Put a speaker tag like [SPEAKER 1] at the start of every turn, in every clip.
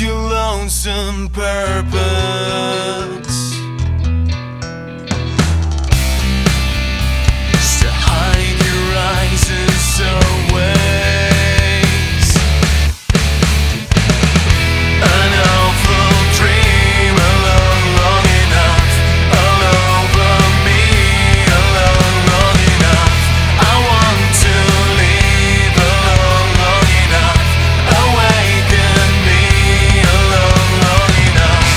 [SPEAKER 1] your lonesome purpose. To hide your eyes in some ways. An awful dream, alone long enough. All over me, alone long enough. I want to leave alone long enough. Awaken me alone long enough.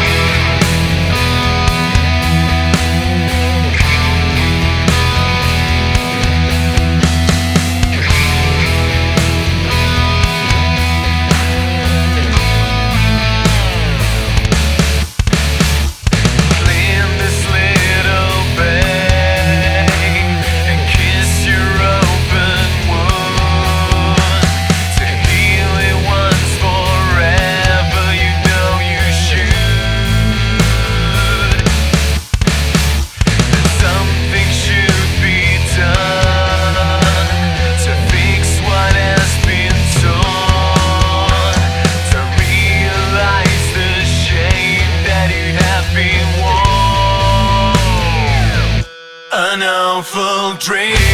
[SPEAKER 1] Clean this little bay and kiss your open wound. To heal it once forever, you know you should. That something should be done to fix what has been torn. To realize the shame that you have been worn. An awful dream.